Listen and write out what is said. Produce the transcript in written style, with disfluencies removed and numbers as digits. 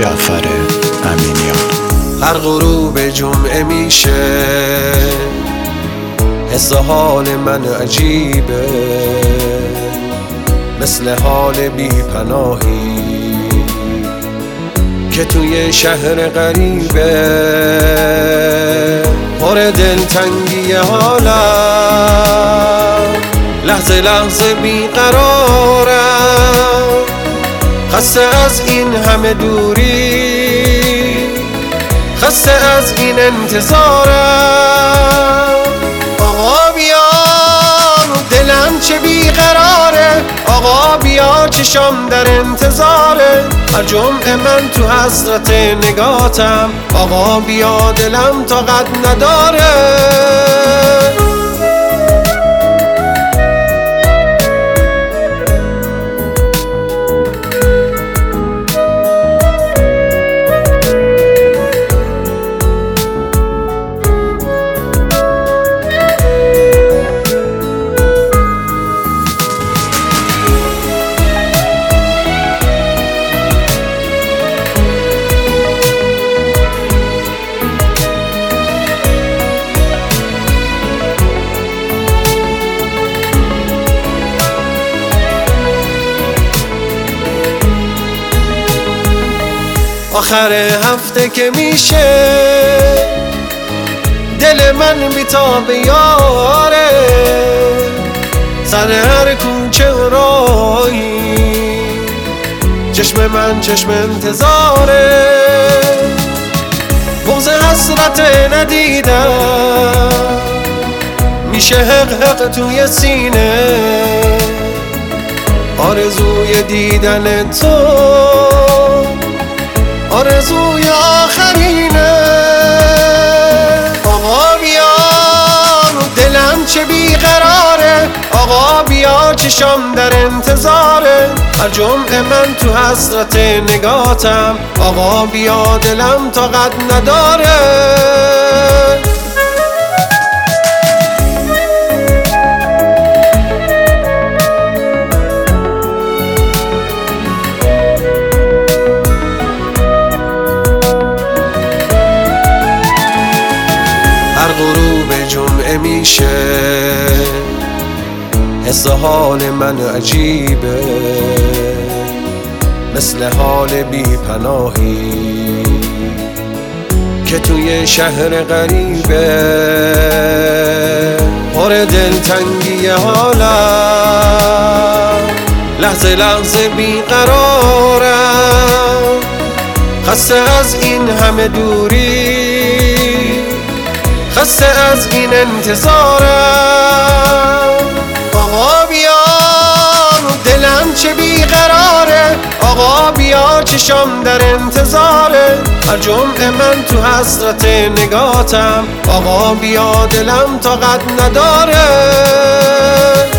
جعفر امینیان. هر غروب جمعه میشه حس حال من عجیبه، مثل حال بی پناهی که توی شهر غریبه. پر دلتنگی حالم، لحظه لحظه بیقرارم، خسته از این همه دوری، خسته از این انتظارم. آقا بیا دلم چه بیقراره، آقا بیا چشم در انتظاره، هر جمعه من تو حسرت نگاتم، آقا بیا دلم طاقت نداره. آخر هفته که میشه دل من بیتاب یاره، سر هر کوچه و راهی چشم من چشم انتظاره. بغض حسرت ندیدم میشه حق حق توی سینه، آرزوی دیدن تو آرزوی آخرینه. آقا بیا دلم چه بیقراره، آقا بیا چشم در انتظاره، هر جمعه من تو حسرت نگاتم، آقا بیا دلم طاقت نداره. هر غروب جمعه میشه حس حال من عجیبه، مثل حال بی پناهی که توی شهر غریبه. پر دلتنگی حالم، لحظه لحظه بیقرارم، خسته از این همه دوری، خسته از این انتظارم. آقا بیا دلم چه بیقراره، آقا بیا چشم در انتظاره، هر جمعه من تو حسرت نگاتم، آقا بیا دلم طاقت نداره.